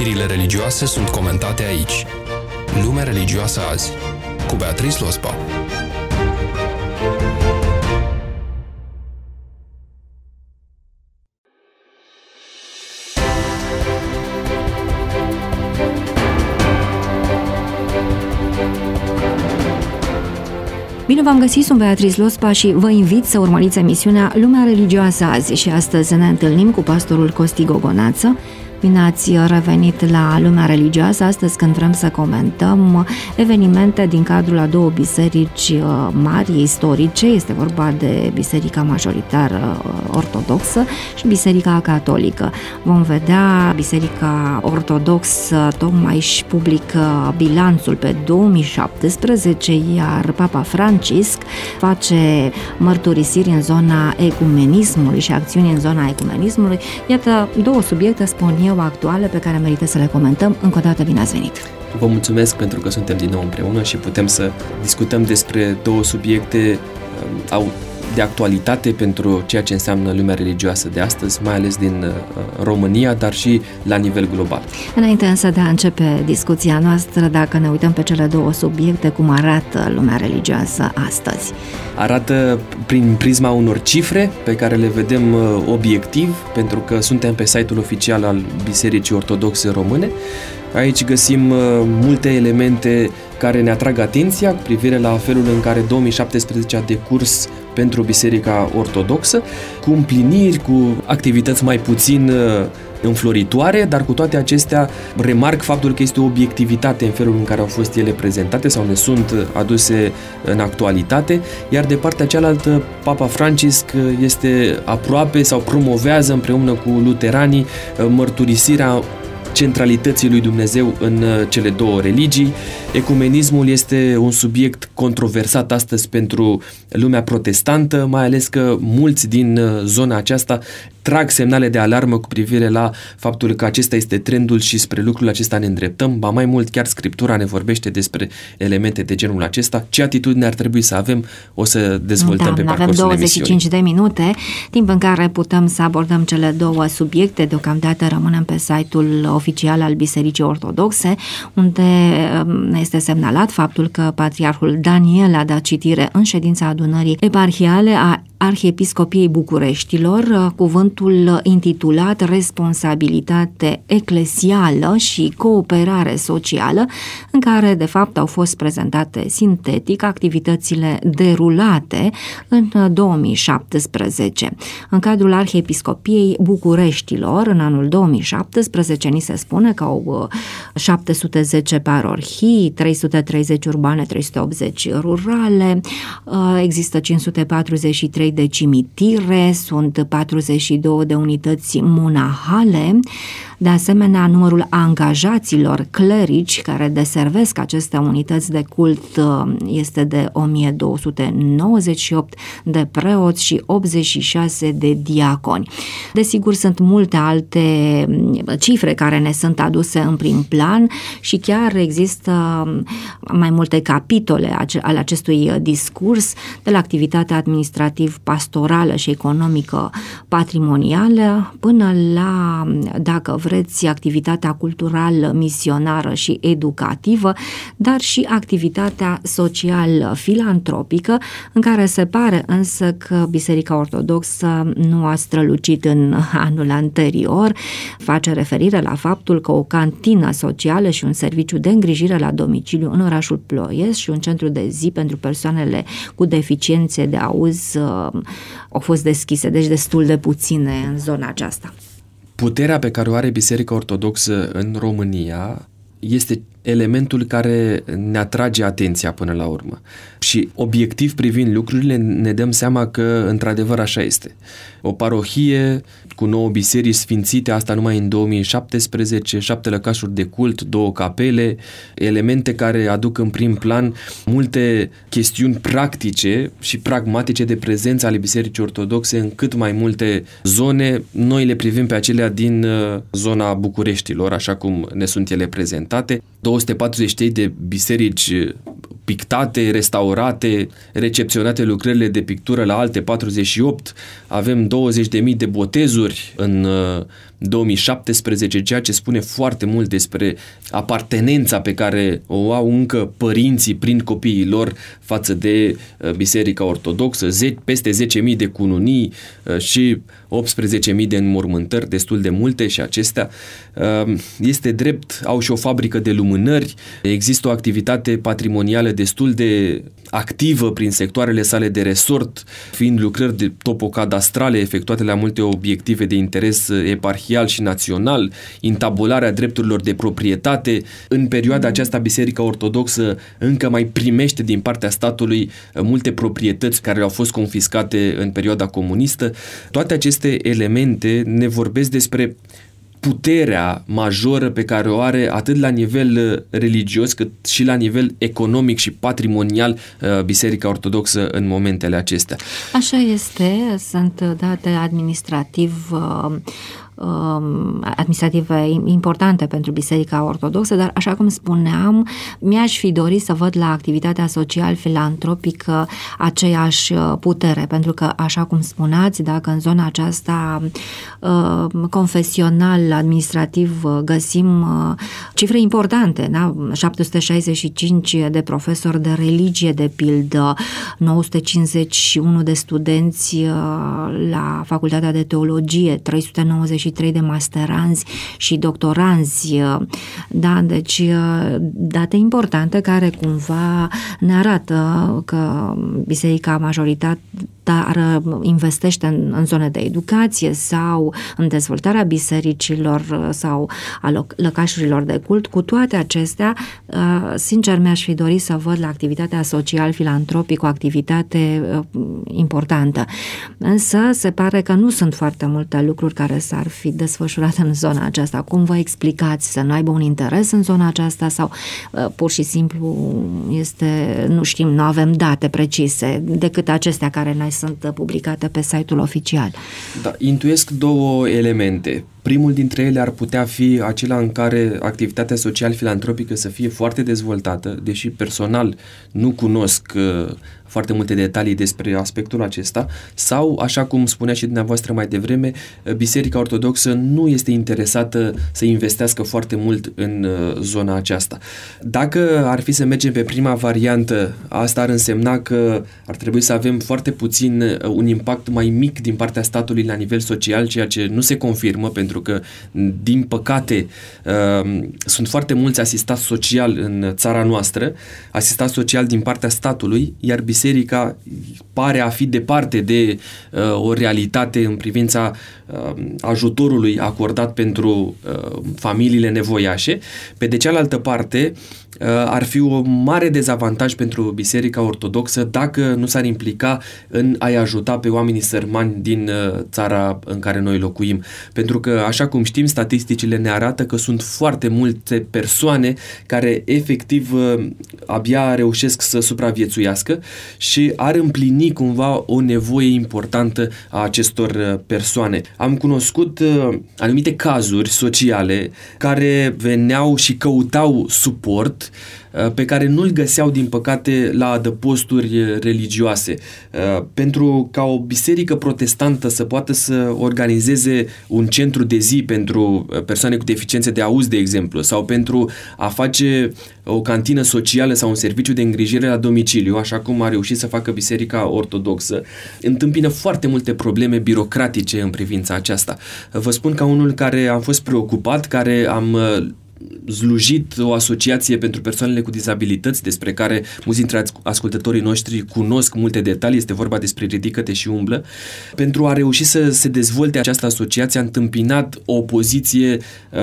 Știrile religioase sunt comentate aici. Lumea religioasă azi, cu Beatrice Lospa. Bine v-am găsit, sunt Beatrice Lospa și vă invit să urmăriți emisiunea Lumea religioasă azi și astăzi ne întâlnim cu pastorul Costi Gogonață. Bine ați revenit la Lumea religioasă, astăzi când vrem să comentăm evenimente din cadrul a două biserici mari, istorice. Este vorba de Biserica Majoritară Ortodoxă și Biserica Catolică. Vom vedea, Biserica Ortodoxă tocmai își publică bilanțul pe 2017, iar Papa Francisc face mărturisiri în zona ecumenismului și acțiuni în zona ecumenismului. Iată două subiecte, spun eu, actuale pe care merită să le comentăm. Încă o dată, bine ați venit! Vă mulțumesc pentru că suntem din nou împreună și putem să discutăm despre două subiecte de actualitate pentru ceea ce înseamnă lumea religioasă de astăzi, mai ales din România, dar și la nivel global. Înainte însă de a începe discuția noastră, dacă ne uităm pe cele două subiecte, cum arată lumea religioasă astăzi? Arată prin prisma unor cifre pe care le vedem obiectiv, pentru că suntem pe site-ul oficial al Bisericii Ortodoxe Române. Aici găsim multe elemente care ne atrag atenția cu privire la felul în care 2017 a decurs pentru Biserica Ortodoxă, cu împliniri, cu activități mai puțin înfloritoare, dar cu toate acestea remarc faptul că este o obiectivitate în felul în care au fost ele prezentate sau ne sunt aduse în actualitate, iar de partea cealaltă Papa Francisc este aproape sau promovează împreună cu luteranii mărturisirea centralității lui Dumnezeu în cele două religii. Ecumenismul este un subiect controversat astăzi pentru lumea protestantă, mai ales că mulți din zona aceasta trag semnale de alarmă cu privire la faptul că acesta este trendul și spre lucrul acesta ne îndreptăm. Ba mai mult, chiar Scriptura ne vorbește despre elemente de genul acesta. Ce atitudine ar trebui să avem, o să dezvoltăm pe parcursul avem 25 de minute, timp în care putem să abordăm cele două subiecte. Deocamdată rămânem pe site-ul oficial al Bisericii Ortodoxe, unde este semnalat faptul că Patriarhul Daniel a dat citire în ședința adunării eparhiale a Arhiepiscopiei Bucureștilor, cuvântul intitulat Responsabilitate eclesială și cooperare socială, în care de fapt au fost prezentate sintetic activitățile derulate în 2017. În cadrul Arhiepiscopiei Bucureștilor, în anul 2017, ni se spune că au 710 parohii, 330 urbane, 380 rurale, există 543 de cimitire, sunt 42 de unități monahale. De asemenea, numărul angajaților clerici care deservesc aceste unități de cult este de 1298 de preoți și 86 de diaconi. Desigur, sunt multe alte cifre care ne sunt aduse în prim plan și chiar există mai multe capitole ale acestui discurs, de la activitatea administrativ-pastorală și economică patrimonială până la, dacă vreți, activitatea culturală, misionară și educativă, dar și activitatea social-filantropică, în care se pare însă că Biserica Ortodoxă nu a strălucit în anul anterior. Face referire la faptul că o cantină socială și un serviciu de îngrijire la domiciliu în orașul Ploiești și un centru de zi pentru persoanele cu deficiențe de auz au fost deschise, deci destul de puține în zona aceasta. Puterea pe care o are Biserica Ortodoxă în România este elementul care ne atrage atenția până la urmă. Și obiectiv privind lucrurile ne dăm seama că într-adevăr așa este. O parohie cu 9 biserici sfințite, asta numai în 2017, 7 lăcașuri de cult, 2 capele, elemente care aduc în prim plan multe chestiuni practice și pragmatice de prezență ale Bisericii Ortodoxe în cât mai multe zone. Noi le privim pe acelea din zona Bucureștilor, așa cum ne sunt ele prezentate. 243 de biserici pictate, restaurate, recepționate lucrările de pictură la alte 48, avem 20.000 de botezuri în 2017, ceea ce spune foarte mult despre apartenența pe care o au încă părinții prin copiii lor față de Biserica Ortodoxă, peste 10.000 de cununii și 18.000 de înmormântări, destul de multe și acestea. Este drept, au și o fabrică de lumânări, există o activitate patrimonială destul de activă prin sectoarele sale de resort, fiind lucrări de topocadastrale efectuate la multe obiective de interes eparhial și național, intabularea drepturilor de proprietate. În perioada aceasta, Biserica Ortodoxă încă mai primește din partea statului multe proprietăți care au fost confiscate în perioada comunistă. Toate aceste elemente ne vorbesc despre puterea majoră pe care o are atât la nivel religios cât și la nivel economic și patrimonial Biserica Ortodoxă în momentele acestea. Așa este, sunt date administrative importante pentru Biserica Ortodoxă, dar așa cum spuneam, mi-aș fi dorit să văd la activitatea social-filantropică aceeași putere, pentru că, așa cum spuneați, dacă în zona aceasta confesional-administrativ găsim cifre importante, da? 765 de profesori de religie, de pildă, 951 de studenți la Facultatea de Teologie, 393 de masteranzi și doctoranzi, da, deci date importante care cumva ne arată că biserica majoritară investește în zone de educație sau în dezvoltarea bisericilor sau a lăcașurilor de cult. Cu toate acestea, sincer mi-aș fi dorit să văd la activitatea social-filantropică o activitate importantă. Însă se pare că nu sunt foarte multe lucruri care s-ar fi desfășurat în zona aceasta. Cum vă explicați să nu aibă un interes în zona aceasta sau pur și simplu este, nu știm, nu avem date precise decât acestea care ne sunt publicate pe site-ul oficial? Da, intuiesc două elemente. Primul dintre ele ar putea fi acela în care activitatea social-filantropică să fie foarte dezvoltată, deși personal nu cunosc foarte multe detalii despre aspectul acesta, sau, așa cum spunea și dumneavoastră mai devreme, Biserica Ortodoxă nu este interesată să investească foarte mult în zona aceasta. Dacă ar fi să mergem pe prima variantă, asta ar însemna că ar trebui să avem foarte puțin un impact mai mic din partea statului la nivel social, ceea ce nu se confirmă, pentru că, din păcate, sunt foarte mulți asistați social în țara noastră, asistați social din partea statului, iar Biserica pare a fi departe de o realitate în privința ajutorului acordat pentru familiile nevoiașe. Pe de cealaltă parte, ar fi un mare dezavantaj pentru Biserica Ortodoxă dacă nu s-ar implica în a-i ajuta pe oamenii sărmani din țara în care noi locuim. Pentru că, așa cum știm, statisticile ne arată că sunt foarte multe persoane care efectiv abia reușesc să supraviețuiască și ar împlini cumva o nevoie importantă a acestor persoane. Am cunoscut anumite cazuri sociale care veneau și căutau suport pe care nu-l găseau, din păcate, la adăposturi religioase. Pentru ca o biserică protestantă să poată să organizeze un centru de zi pentru persoane cu deficiențe de auz, de exemplu, sau pentru a face o cantină socială sau un serviciu de îngrijire la domiciliu, așa cum a reușit să facă Biserica Ortodoxă, întâmpină foarte multe probleme birocratice în privința aceasta. Vă spun ca unul care am fost preocupat, care am slujit o asociație pentru persoanele cu dizabilități, despre care mulți dintre ascultătorii noștri cunosc multe detalii, este vorba despre Ridică-te și umblă. Pentru a reuși să se dezvolte această asociație a întâmpinat o opoziție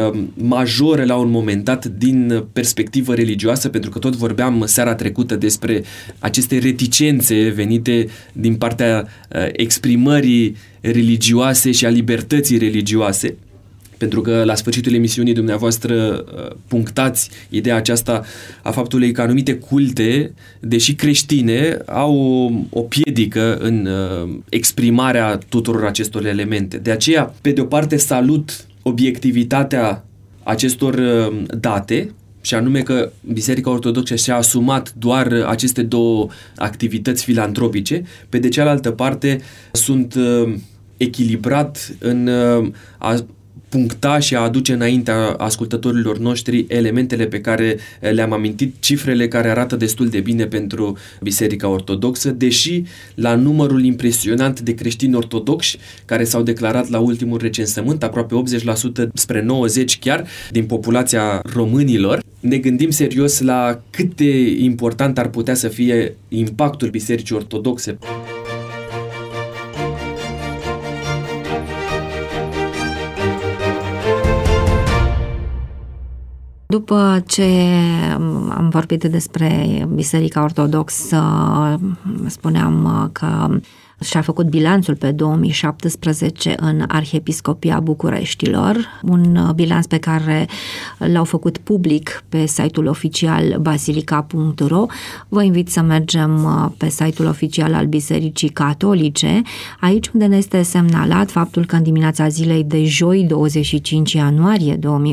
majoră la un moment dat din perspectivă religioasă, pentru că tot vorbeam seara trecută despre aceste reticențe venite din partea exprimării religioase și a libertății religioase. Pentru că la sfârșitul emisiunii dumneavoastră punctați ideea aceasta a faptului că anumite culte, deși creștine, au o piedică în exprimarea tuturor acestor elemente. De aceea, pe de o parte, salut obiectivitatea acestor date și anume că Biserica Ortodoxă și-a asumat doar aceste două activități filantropice, pe de cealaltă parte sunt echilibrat în a puncta și a aduce înaintea ascultătorilor noștri elementele pe care le-am amintit, cifrele care arată destul de bine pentru Biserica Ortodoxă, deși la numărul impresionant de creștini ortodoxi care s-au declarat la ultimul recensământ, aproape 80% spre 90% chiar din populația românilor, ne gândim serios la cât de important ar putea să fie impactul Bisericii Ortodoxe. După ce am vorbit despre Biserica Ortodoxă, spuneam că și-a făcut bilanțul pe 2017 în Arhiepiscopia Bucureștilor, un bilanț pe care l-au făcut public pe site-ul oficial basilica.ro. Vă invit să mergem pe site-ul oficial al Bisericii Catolice, aici unde ne este semnalat faptul că în dimineața zilei de joi, 25 ianuarie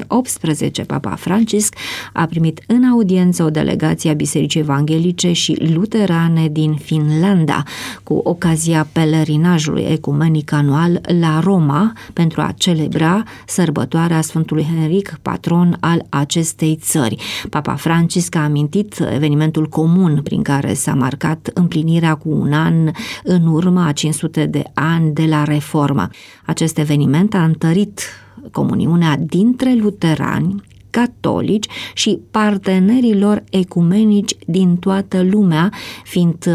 2018, Papa Francisc a primit în audiență o delegație a Bisericii Evanghelice și Luterane din Finlanda, cu ocazia pelerinajului ecumenic anual la Roma pentru a celebra sărbătoarea Sfântului Henric, patron al acestei țări. Papa Francisc a amintit evenimentul comun prin care s-a marcat împlinirea cu un an în urmă a 500 de ani de la Reformă. Acest eveniment a întărit comuniunea dintre luterani, catolici și partenerilor ecumenici din toată lumea, fiind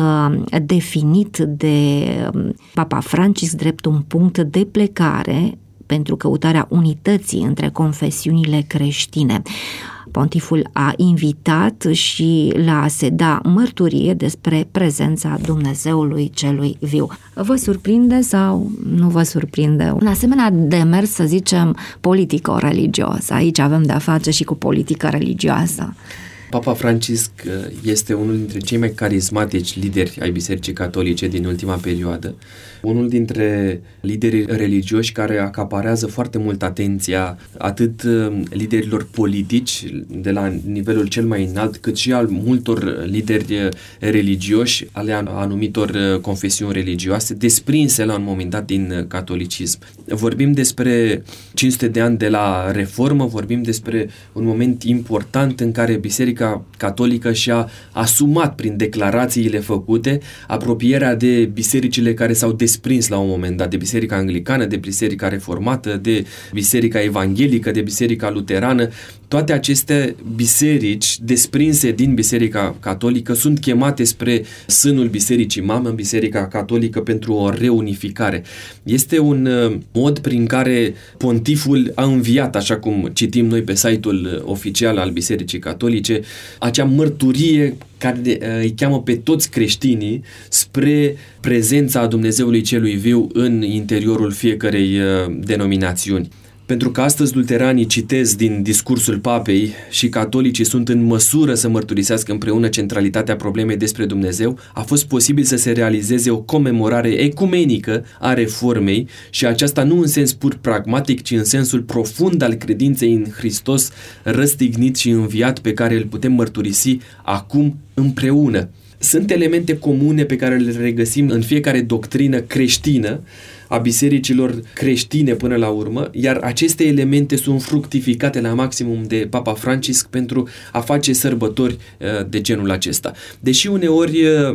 definit de Papa Francisc drept un punct de plecare pentru căutarea unității între confesiunile creștine. Pontiful a invitat și la a se da mărturie despre prezența Dumnezeului celui viu. Vă surprinde sau nu vă surprinde un asemenea demers, să zicem, politico-religios? Aici avem de-a face și cu politică religioasă. Papa Francisc este unul dintre cei mai carismatici lideri ai Bisericii Catolice din ultima perioadă, unul dintre liderii religioși care acaparează foarte mult atenția atât liderilor politici de la nivelul cel mai înalt, cât și al multor lideri religioși ale anumitor confesiuni religioase desprinse la un moment dat din catolicism. Vorbim despre 500 de ani de la Reformă, vorbim despre un moment important în care Biserica Catolică și-a asumat prin declarațiile făcute apropierea de bisericile care s-au desprins la un moment dat, de Biserica Anglicană, de Biserica Reformată, de Biserica Evanghelică, de Biserica Luterană. Toate aceste biserici desprinse din Biserica Catolică sunt chemate spre sânul Bisericii Mamă, Biserica Catolică, pentru o reunificare. Este un mod prin care Pontiful a înviat, așa cum citim noi pe site-ul oficial al Bisericii Catolice, acea mărturie care îi cheamă pe toți creștinii spre prezența Dumnezeului celui viu în interiorul fiecărei denominațiuni. Pentru că astăzi luteranii citesc din discursul papei și catolicii sunt în măsură să mărturisească împreună centralitatea problemei despre Dumnezeu, a fost posibil să se realizeze o comemorare ecumenică a reformei și aceasta nu în sens pur pragmatic, ci în sensul profund al credinței în Hristos răstignit și înviat, pe care îl putem mărturisi acum împreună. Sunt elemente comune pe care le regăsim în fiecare doctrină creștină a bisericilor creștine până la urmă, iar aceste elemente sunt fructificate la maximum de Papa Francisc pentru a face sărbători de genul acesta. Deși uneori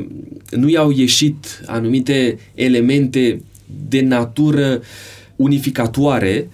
nu i-au ieșit anumite elemente de natură unificatoare,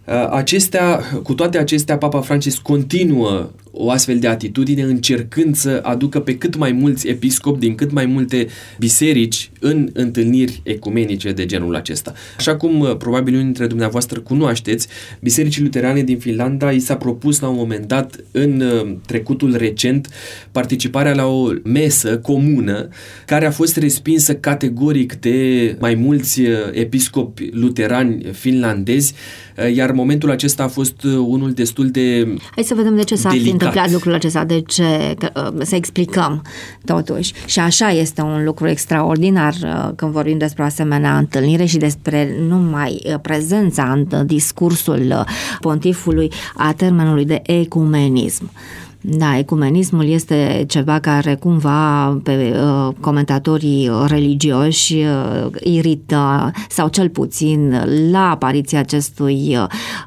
cu toate acestea, Papa Francisc continuă o astfel de atitudine, încercând să aducă pe cât mai mulți episcopi din cât mai multe biserici în întâlniri ecumenice de genul acesta. Așa cum probabil unii dintre dumneavoastră cunoașteți, bisericii luterane din Finlanda i s-a propus la un moment dat, în trecutul recent, participarea la o mesă comună care a fost respinsă categoric de mai mulți episcopi luterani finlandezi, iar momentul acesta a fost unul destul de Hai să vedem de ce s-a întâmplat lucrul acesta, de ce, să explicăm totuși. Și așa este un lucru extraordinar când vorbim despre o asemenea întâlnire și despre numai prezența în discursul pontifului a termenului de ecumenism. Da, ecumenismul este ceva care cumva pe comentatorii religioși irită, sau cel puțin la apariția acestui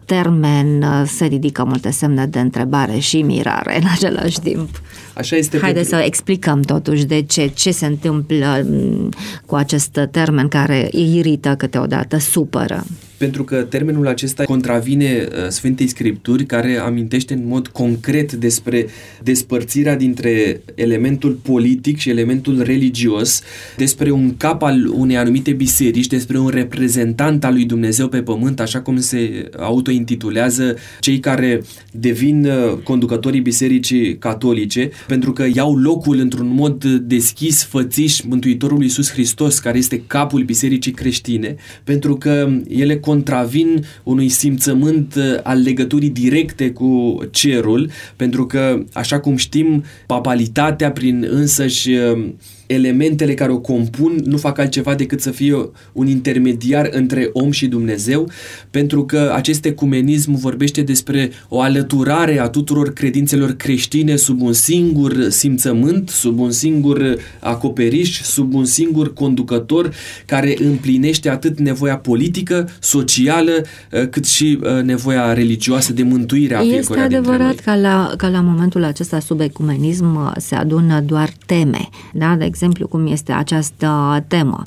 termen se ridică multe semne de întrebare și mirare în același timp. Așa este. Haideți să explicăm totuși de ce se întâmplă cu acest termen care irită câteodată, supără. Pentru că termenul acesta contravine Sfintei Scripturi, care amintește în mod concret despre despărțirea dintre elementul politic și elementul religios, despre un cap al unei anumite biserici, despre un reprezentant al lui Dumnezeu pe pământ, așa cum se autointitulează cei care devin conducătorii bisericii catolice, pentru că iau locul într-un mod deschis, fățiș, Mântuitorul Iisus Hristos, care este capul bisericii creștine, pentru că ele contravin unui simțământ al legăturii directe cu cerul, pentru că, așa cum știm, papalitatea prin însăși elementele care o compun nu fac altceva decât să fie un intermediar între om și Dumnezeu, pentru că acest ecumenism vorbește despre o alăturare a tuturor credințelor creștine sub un singur simțământ, sub un singur acoperiș, sub un singur conducător care împlinește atât nevoia politică, socială, cât și nevoia religioasă de mântuire a fiecăruia dintre noi. Este adevărat că la momentul acesta sub ecumenism se adună doar teme, da? De exemplu, cum este această temă.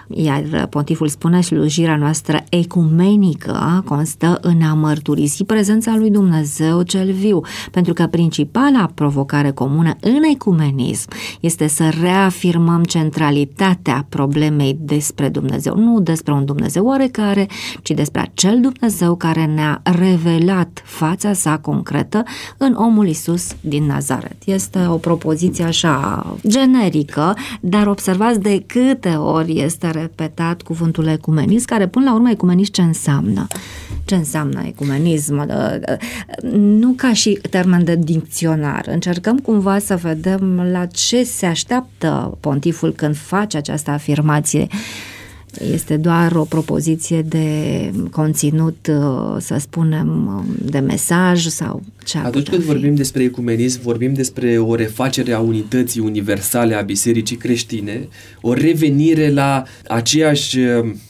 Iar pontiful spune, slujirea noastră ecumenică constă în a mărturisi prezența lui Dumnezeu cel viu, pentru că principala provocare comună în ecumenism este să reafirmăm centralitatea problemei despre Dumnezeu, nu despre un Dumnezeu oarecare, ci despre acel Dumnezeu care ne-a revelat fața sa concretă în omul Iisus din Nazaret. Este o propoziție așa generică, dar observați de câte ori este repetat cuvântul ecumenism, care până la urmă ecumenism ce înseamnă? Ce înseamnă ecumenism? Nu ca și termen de dicționar. Încercăm cumva să vedem la ce se așteaptă pontiful când face această afirmație. Este doar o propoziție de conținut, să spunem, de mesaj sau ce? Atunci când vorbim despre ecumenism, vorbim despre o refacere a unității universale a bisericii creștine, o revenire la aceeași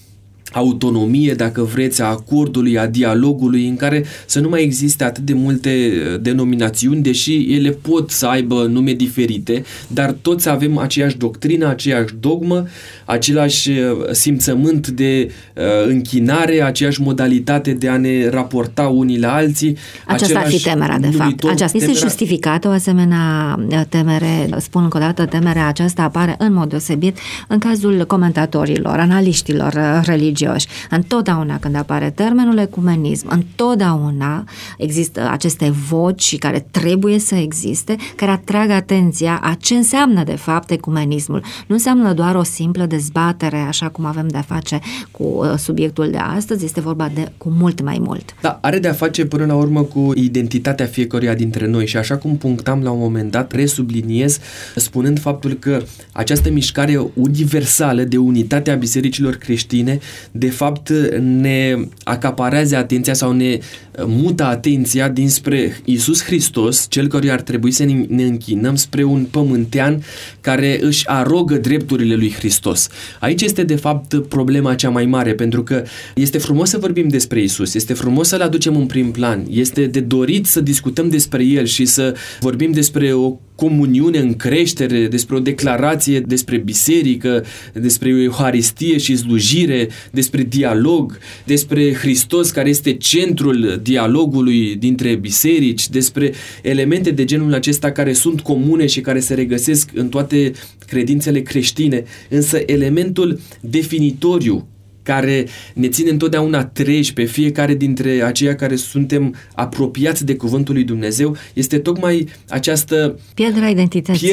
autonomie, dacă vreți, a acordului, a dialogului, în care să nu mai existe atât de multe denominațiuni, deși ele pot să aibă nume diferite, dar toți avem aceeași doctrină, aceeași dogmă, același simțământ de închinare, aceeași modalitate de a ne raporta unii la alții. Aceasta ar fi temerea, de fapt. Aceasta este justificată, o asemenea temere, spun încă o dată, temerea aceasta apare în mod deosebit în cazul comentatorilor, analiștilor religioși. Întotdeauna când apare termenul ecumenism, întotdeauna există aceste voci care trebuie să existe, care atrag atenția a ce înseamnă de fapt ecumenismul. Nu înseamnă doar o simplă dezbatere, așa cum avem de-a face cu subiectul de astăzi, este vorba de cu mult mai mult. Da, are de-a face până la urmă cu identitatea fiecăruia dintre noi și așa cum punctam la un moment dat, resubliniez spunând faptul că această mișcare universală de unitatea bisericilor creștine de fapt ne acaparează atenția sau ne mută atenția dinspre Iisus Hristos, cel căruia ar trebui să ne închinăm, spre un pământean care își arogă drepturile lui Hristos. Aici este de fapt problema cea mai mare, pentru că este frumos să vorbim despre Iisus, este frumos să-L aducem în prim plan, este de dorit să discutăm despre El și să vorbim despre o comuniune în creștere, despre o declarație despre biserică, despre Euharistie și slujire, despre dialog, despre Hristos care este centrul dialogului dintre biserici, despre elemente de genul acesta care sunt comune și care se regăsesc în toate credințele creștine, însă elementul definitoriu care ne ține întotdeauna treji pe fiecare dintre aceia care suntem apropiați de Cuvântul lui Dumnezeu, este tocmai această pierderea identității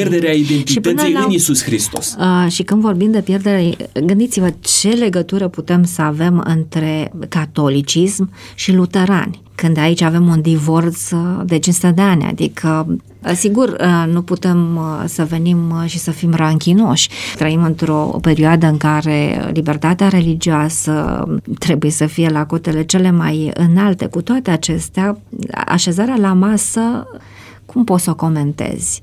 în Iisus Hristos. Și când vorbim de pierdere, gândiți-vă ce legătură putem să avem între catolicism și luterani. Când aici avem un divorț de 500 de ani, adică, sigur, nu putem să venim și să fim ranchinoși. Trăim într-o perioadă în care libertatea religioasă trebuie să fie la cotele cele mai înalte. Cu toate acestea, așezarea la masă cum poți să o comentezi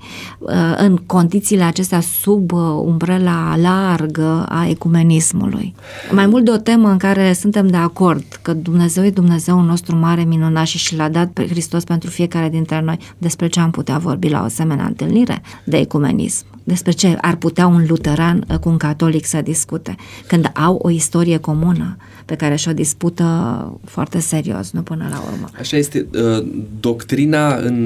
în condițiile acestea sub umbrela largă a ecumenismului? Mai mult de o temă în care suntem de acord că Dumnezeu e Dumnezeul nostru mare, minunat și l-a dat pe Hristos pentru fiecare dintre noi. Despre ce am putea vorbi la o asemenea întâlnire de ecumenism? Despre ce ar putea un luteran cu un catolic să discute când au o istorie comună pe care și-o dispută foarte serios, nu până la urmă. Așa este. Doctrina în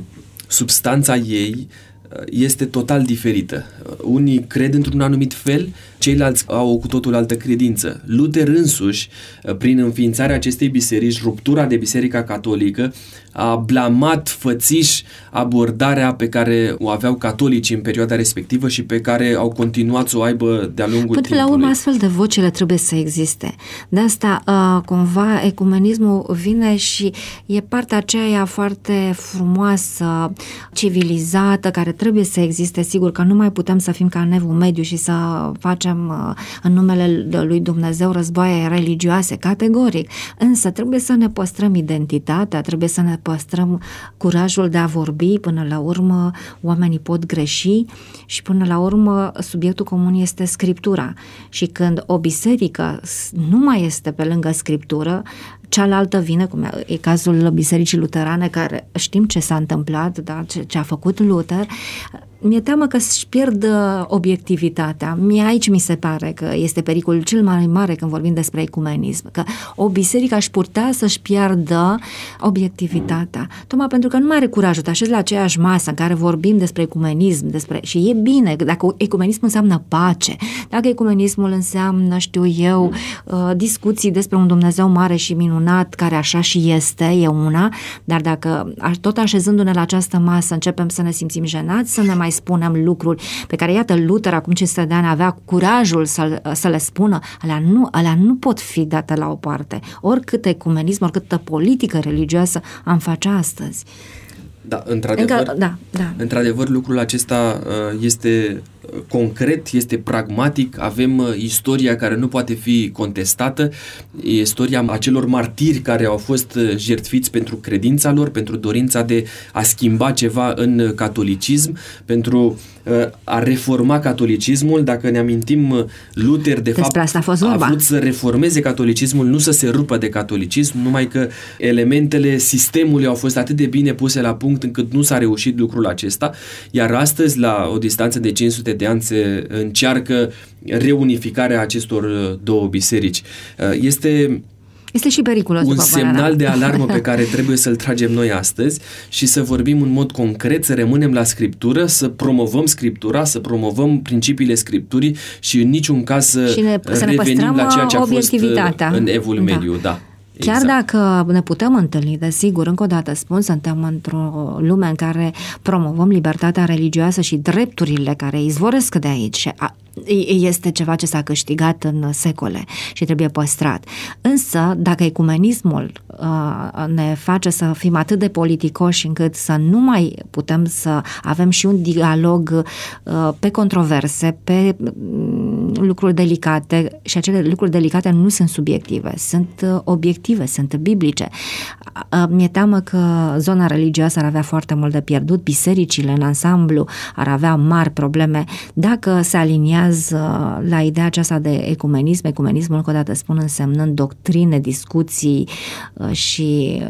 substanța ei este total diferită. Unii cred într-un anumit fel, ceilalți au o cu totul altă credință. Luther însuși, prin înființarea acestei biserici, ruptura de Biserica Catolică, a blamat fățiș abordarea pe care o aveau catolicii în perioada respectivă și pe care au continuat să o aibă de-a lungul timpului. Până la urmă, astfel de vocele trebuie să existe. De asta, cumva, ecumenismul vine și e partea aceea foarte frumoasă, civilizată, care trebuie să existe. Sigur că nu mai putem să fim ca în Evul Mediu și să facem în numele lui Dumnezeu războaie religioase, categoric. Însă trebuie să ne păstrăm identitatea, trebuie să ne păstrăm curajul de a vorbi. Până la urmă, oamenii pot greși și până la urmă subiectul comun este Scriptura. Și când o biserică nu mai este pe lângă Scriptură, cealaltă vine, cum e cazul Bisericii Luterane, care știm ce s-a întâmplat, da? Ce a făcut Luther. Mi-e teamă că își pierd obiectivitatea. Aici mi se pare că este pericolul cel mai mare când vorbim despre ecumenism, că o biserică aș putea să-și piardă obiectivitatea, tocmai pentru că nu mai are curajul. Te așezi la aceeași masă în care vorbim despre ecumenism, și e bine, dacă ecumenismul înseamnă pace, dacă ecumenismul înseamnă, știu eu, discuții despre un Dumnezeu mare și minunat, care așa și este, e una, dar dacă tot așezându-ne la această masă începem să ne simțim jenați, să ne mai spunem lucruri pe care, iată, Luther acum 500 de ani avea curajul să le spună, alea nu pot fi date la o parte. Oricât ecumenism, oricâtă politică religioasă am face astăzi. Da, într-adevăr, lucrul acesta este concret, este pragmatic, avem istoria care nu poate fi contestată, istoria acelor martiri care au fost jertfiți pentru credința lor, pentru dorința de a schimba ceva în catolicism, pentru a reforma catolicismul. Dacă ne amintim, Luther de fapt a vrut să reformeze catolicismul, nu să se rupă de catolicism, numai că elementele sistemului au fost atât de bine puse la punct încât nu s-a reușit lucrul acesta, iar astăzi, la o distanță de 500 de ani, se încearcă reunificarea acestor două biserici. Este și periculos, un semnal de alarmă pe care trebuie să-l tragem noi astăzi și să vorbim în mod concret, să rămânem la Scriptură, să promovăm Scriptura, să promovăm principiile Scripturii și în niciun caz să revenim la ceea ce a fost în Evul Mediu. Da. Chiar dacă ne putem întâlni, desigur, încă o dată spun, suntem într-o lume în care promovăm libertatea religioasă și drepturile care izvorăsc de aici și este ceva ce s-a câștigat în secole și trebuie păstrat. Însă, dacă ecumenismul ne face să fim atât de politicoși încât să nu mai putem să avem și un dialog pe controverse, pe lucruri delicate, și acele lucruri delicate nu sunt subiective, sunt obiective, sunt biblice. Mi-e teamă că zona religioasă ar avea foarte mult de pierdut, bisericile în ansamblu ar avea mari probleme dacă se aliniază la ideea aceasta de ecumenism. Ecumenismul, încă o dată spun, însemnând doctrine, discuții și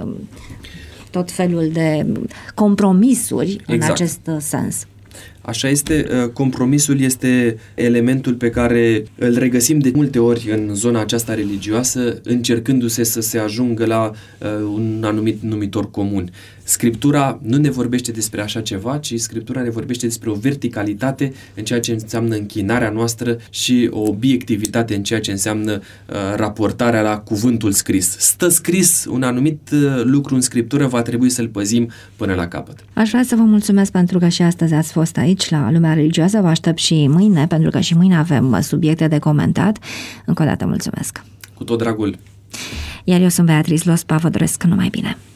tot felul de compromisuri în acest sens. Așa este, compromisul este elementul pe care îl regăsim de multe ori în zona aceasta religioasă, încercându-se să se ajungă la un anumit numitor comun. Scriptura nu ne vorbește despre așa ceva, ci Scriptura ne vorbește despre o verticalitate în ceea ce înseamnă închinarea noastră și o obiectivitate în ceea ce înseamnă raportarea la cuvântul scris. Stă scris un anumit lucru în Scriptură, va trebui să-l păzim până la capăt. Aș vrea să vă mulțumesc pentru că și astăzi ați fost aici la Lumea Religioasă. Vă aștept și mâine, pentru că și mâine avem subiecte de comentat. Încă o dată mulțumesc. Cu tot dragul. Iar eu sunt Beatrice Lospa, vă doresc numai bine.